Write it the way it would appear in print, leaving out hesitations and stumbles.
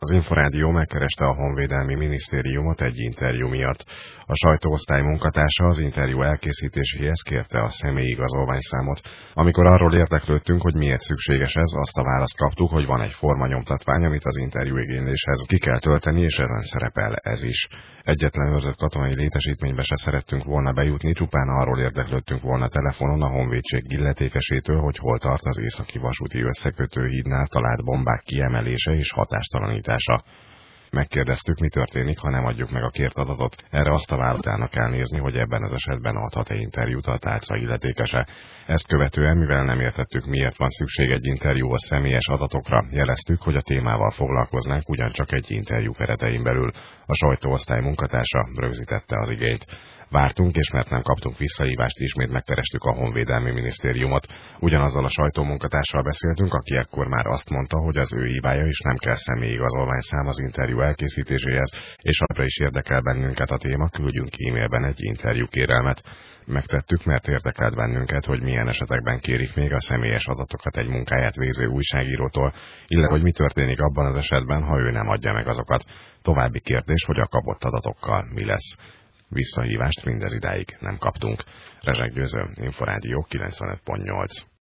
Az Inforádió megkereste a Honvédelmi Minisztériumot egy interjú miatt. A sajtóosztály munkatársa az interjú elkészítéséhez kérte a személyi igazolványszámot. Amikor arról érdeklődtünk, hogy miért szükséges ez, azt a választ kaptuk, hogy van egy formanyomtatvány, amit az interjú igényléshez ki kell tölteni, és ezen szerepel ez is. Egyetlen őrzött katonai létesítménybe se szerettünk volna bejutni, csupán arról érdeklődtünk volna telefonon a honvédség illetékesétől, hogy hol tart az északi vasúti összekötőhídnál talált bombák kiemelése és hatástalanítása. Megkérdeztük, mi történik, ha nem adjuk meg a kért adatot. Erre azt a vállalának kell nézni, hogy ebben az esetben adhat-e interjút a tárca illetékese. Ezt követően, mivel nem értettük, miért van szükség egy interjúhoz személyes adatokra, jeleztük, hogy a témával foglalkoznánk ugyancsak egy interjú keretein belül. A sajtóosztály munkatársa rögzítette az igényt. Vártunk, és mert nem kaptunk visszahívást, ismét megkerestük a Honvédelmi Minisztériumot. Ugyanazzal a sajtómunkatársal beszéltünk, aki ekkor már azt mondta, hogy az ő hibája is, nem kell személyi igazolványszám az interjú elkészítéséhez, és arra is érdekel bennünket a téma, küldjünk e-mailben egy interjúkérelmet. Megtettük, mert érdekelt bennünket, hogy milyen esetekben kérik még a személyes adatokat egy munkáját végző újságírótól, illetve hogy mi történik abban az esetben, ha ő nem adja meg azokat. További kérdés, hogy a kapott adatokkal mi lesz. Visszahívást mindez idáig nem kaptunk. Rezsek Győző, Inforádió 95.8.